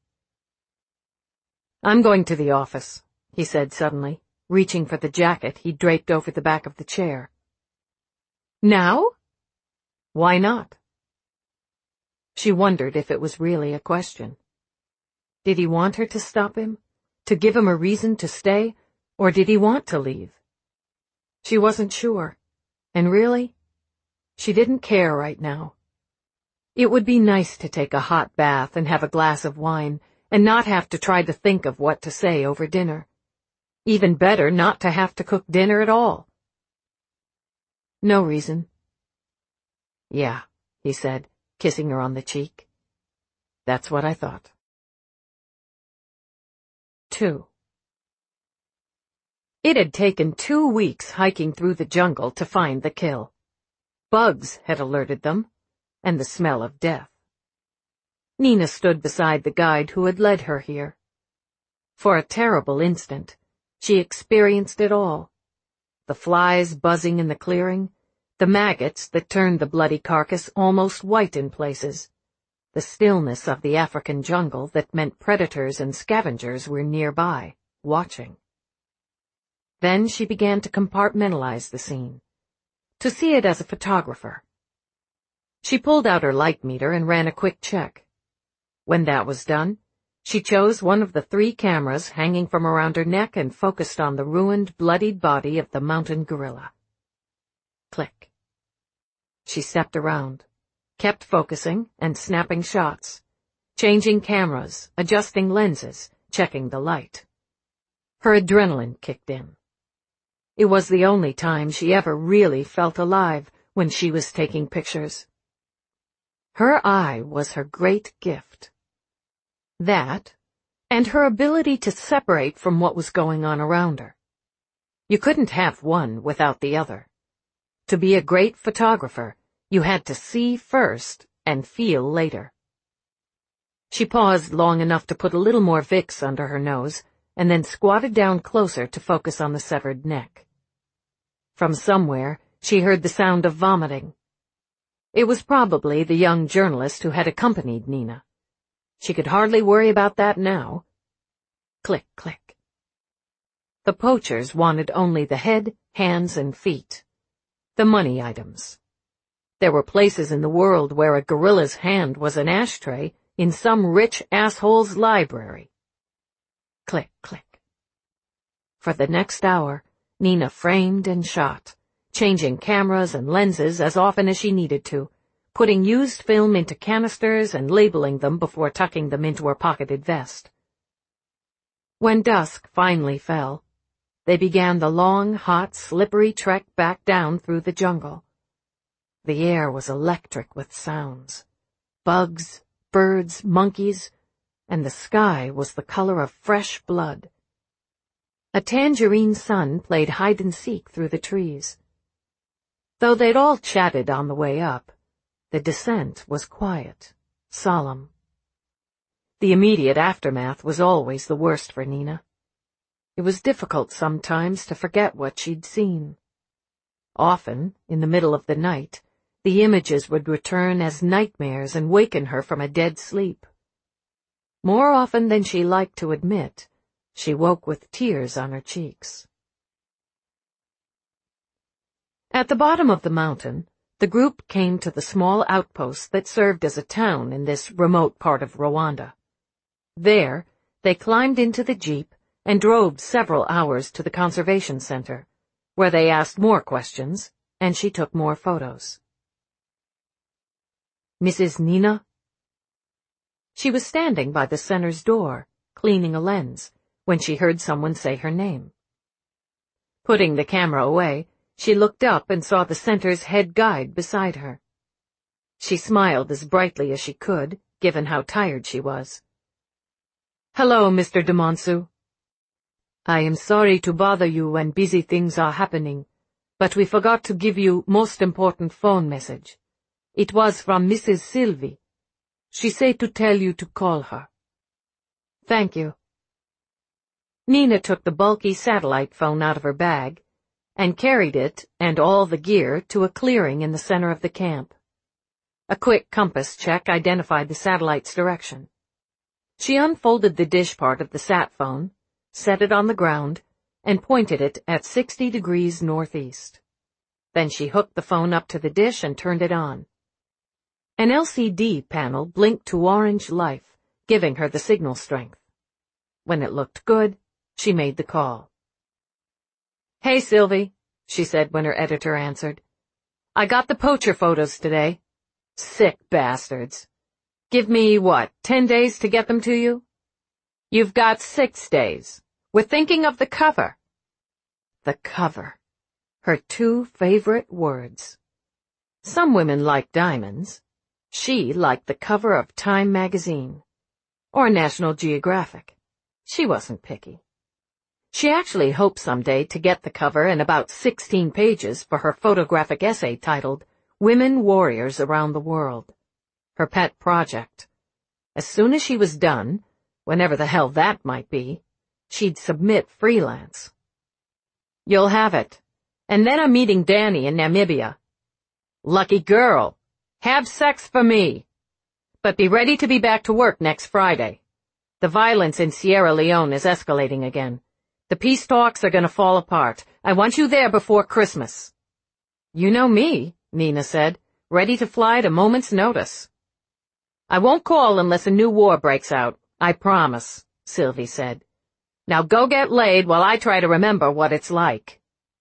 I'm going to the office, he said suddenly, reaching for the jacket he draped over the back of the chair. Now? Why not? She wondered if it was really a question. Did he want her to stop him? To give him a reason to stay? Or did he want to leave? She wasn't sure. And really, she didn't care right now. It would be nice to take a hot bath and have a glass of wine and not have to try to think of what to say over dinner. Even better not to have to cook dinner at all. No reason. Yeah, he said, kissing her on the cheek. That's what I thought. 2. It had taken 2 weeks hiking through the jungle to find the kill. Bugs had alerted them, and the smell of death. Nina stood beside the guide who had led her here. For a terrible instant, she experienced it all. The flies buzzing in the clearing, the maggots that turned the bloody carcass almost white in places, the stillness of the African jungle that meant predators and scavengers were nearby, watching. Then she began to compartmentalize the scene, to see it as a photographer. She pulled out her light meter and ran a quick check. When that was done, she chose one of the 3 cameras hanging from around her neck and focused on the ruined, bloodied body of the mountain gorilla. Click. She stepped around, kept focusing and snapping shots, changing cameras, adjusting lenses, checking the light. Her adrenaline kicked in. It was the only time she ever really felt alive when she was taking pictures. Her eye was her great gift. That, and her ability to separate from what was going on around her. You couldn't have one without the other. To be a great photographer, you had to see first and feel later. She paused long enough to put a little more Vicks under her nose, and then squatted down closer to focus on the severed neck. From somewhere, she heard the sound of vomiting. It was probably the young journalist who had accompanied Nina. She could hardly worry about that now. Click, click. The poachers wanted only the head, hands, and feet. The money items. There were places in the world where a gorilla's hand was an ashtray in some rich asshole's library. Click, click. For the next hour, Nina framed and shot, changing cameras and lenses as often as she needed to, putting used film into canisters and labeling them before tucking them into her pocketed vest. When dusk finally fell, they began the long, hot, slippery trek back down through the jungle. The air was electric with sounds. Bugs, birds, monkeys, and the sky was the color of fresh blood. A tangerine sun played hide-and-seek through the trees. Though they'd all chatted on the way up, the descent was quiet, solemn. The immediate aftermath was always the worst for Nina. It was difficult sometimes to forget what she'd seen. Often, in the middle of the night, the images would return as nightmares and waken her from a dead sleep. More often than she liked to admit, she woke with tears on her cheeks. At the bottom of the mountain, the group came to the small outpost that served as a town in this remote part of Rwanda. There, they climbed into the jeep and drove several hours to the conservation center, where they asked more questions, and she took more photos. Mrs. Nina? She was standing by the center's door, cleaning a lens, when she heard someone say her name. Putting the camera away, she looked up and saw the center's head guide beside her. She smiled as brightly as she could, given how tired she was. "Hello, Mr. Demonsu. I am sorry to bother you when busy things are happening, but we forgot to give you most important phone message. It was from Mrs. Sylvie. She said to tell you to call her." "Thank you." Nina took the bulky satellite phone out of her bag and carried it and all the gear to a clearing in the center of the camp. A quick compass check identified the satellite's direction. She unfolded the dish part of the sat phone, set it on the ground, and pointed it at 60 degrees northeast. Then she hooked the phone up to the dish and turned it on. An LCD panel blinked to orange life, giving her the signal strength. When it looked good, she made the call. "Hey, Sylvie," she said when her editor answered. "I got the poacher photos today. Sick bastards. Give me, 10 days to get them to you?" "You've got 6 days. We're thinking of the cover." The cover. Her 2 favorite words. Some women like diamonds. She liked the cover of Time magazine. Or National Geographic. She wasn't picky. She actually hoped someday to get the cover in about 16 pages for her photographic essay titled Women Warriors Around the World. Her pet project. As soon as she was done, whenever the hell that might be, she'd submit freelance. "You'll have it. And then I'm meeting Danny in Namibia. Lucky girl. Have sex for me. But be ready to be back to work next Friday. The violence in Sierra Leone is escalating again. The peace talks are going to fall apart. I want you there before Christmas." "You know me," Nina said, ready to fly at a moment's notice. "I won't call unless a new war breaks out, I promise," Sylvie said. "Now go get laid while I try to remember what it's like."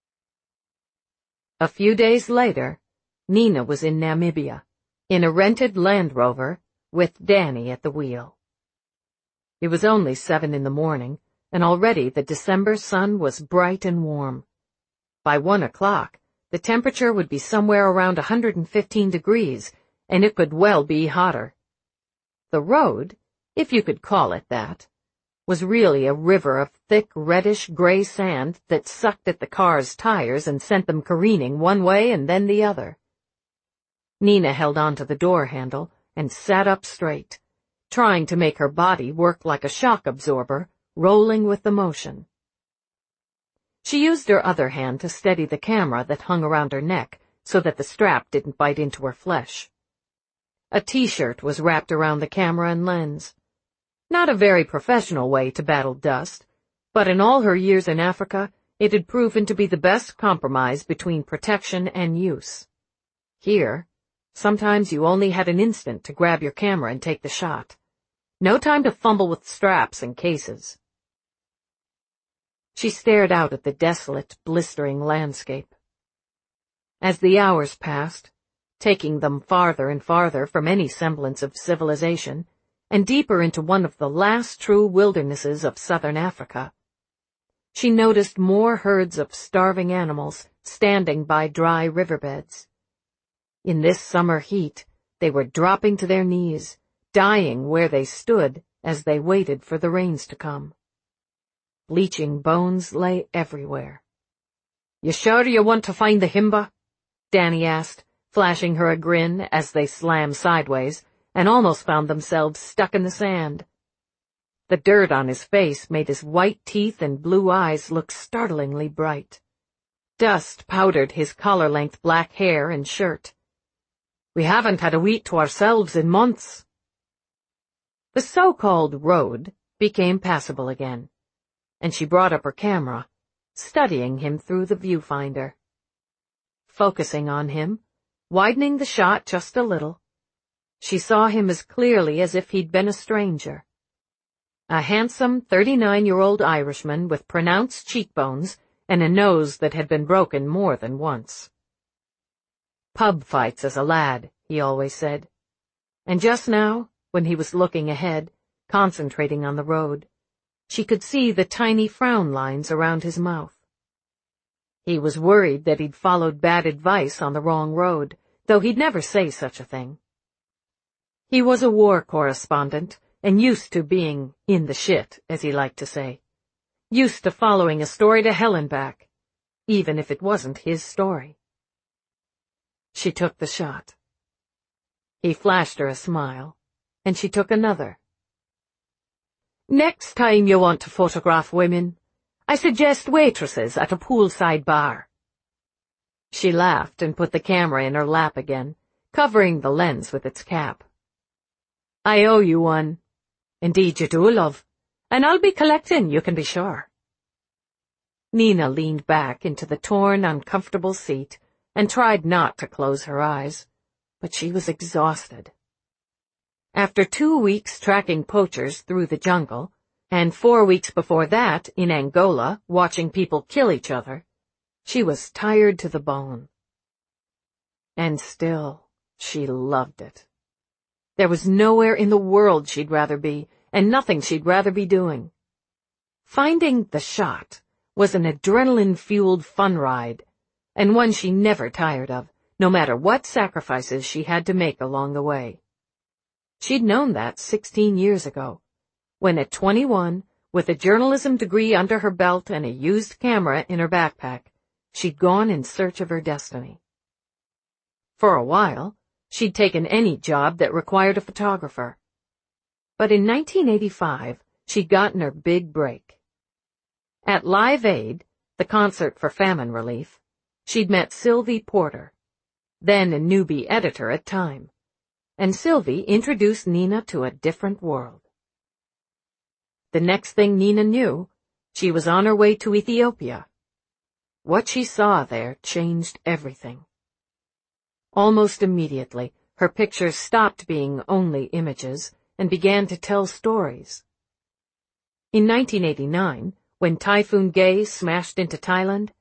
A few days later, Nina was in Namibia, in a rented Land Rover, with Danny at the wheel. It was only 7 in the morning, and already the December sun was bright and warm. By 1 o'clock, the temperature would be somewhere around 115 degrees, and it could well be hotter. The road, if you could call it that, was really a river of thick reddish-gray sand that sucked at the car's tires and sent them careening one way and then the other. Nina held onto the door handle and sat up straight, trying to make her body work like a shock absorber, rolling with the motion. She used her other hand to steady the camera that hung around her neck so that the strap didn't bite into her flesh. A T-shirt was wrapped around the camera and lens. Not a very professional way to battle dust, but in all her years in Africa, it had proven to be the best compromise between protection and use. Here, sometimes you only had an instant to grab your camera and take the shot. No time to fumble with straps and cases. She stared out at the desolate, blistering landscape. As the hours passed, taking them farther and farther from any semblance of civilization, and deeper into one of the last true wildernesses of southern Africa, she noticed more herds of starving animals standing by dry riverbeds. In this summer heat, they were dropping to their knees, dying where they stood as they waited for the rains to come. Bleaching bones lay everywhere. "You sure you want to find the Himba?" Danny asked, flashing her a grin as they slammed sideways and almost found themselves stuck in the sand. The dirt on his face made his white teeth and blue eyes look startlingly bright. Dust powdered his collar-length black hair and shirt. We haven't had a week to ourselves in months." The so-called road became passable again, and she brought up her camera, studying him through the viewfinder. Focusing on him, widening the shot just a little, she saw him as clearly as if he'd been a stranger. A handsome 39-year-old Irishman with pronounced cheekbones and a nose that had been broken more than once. "Pub fights as a lad," he always said. And just now, when he was looking ahead, concentrating on the road, she could see the tiny frown lines around his mouth. He was worried that he'd followed bad advice on the wrong road, though he'd never say such a thing. He was a war correspondent, and used to being in the shit, as he liked to say. Used to following a story to hell and back, even if it wasn't his story. She took the shot. He flashed her a smile, and she took another. "Next time you want to photograph women, I suggest waitresses at a poolside bar." She laughed and put the camera in her lap again, covering the lens with its cap. "I owe you one. Indeed you do, love, and I'll be collecting, you can be sure." Nina leaned back into the torn, uncomfortable seat and tried not to close her eyes, but she was exhausted. After 2 weeks tracking poachers through the jungle, and 4 weeks before that in Angola watching people kill each other, she was tired to the bone. And still, she loved it. There was nowhere in the world she'd rather be, and nothing she'd rather be doing. Finding the shot was an adrenaline-fueled fun ride, and one she never tired of, no matter what sacrifices she had to make along the way. She'd known that 16 years ago, when at 21, with a journalism degree under her belt and a used camera in her backpack, she'd gone in search of her destiny. For a while, she'd taken any job that required a photographer. But in 1985, she'd gotten her big break. At Live Aid, the concert for famine relief, she'd met Sylvie Porter, then a newbie editor at Time, and Sylvie introduced Nina to a different world. The next thing Nina knew, she was on her way to Ethiopia. What she saw there changed everything. Almost immediately, her pictures stopped being only images and began to tell stories. In 1989, when Typhoon Gay smashed into Thailand,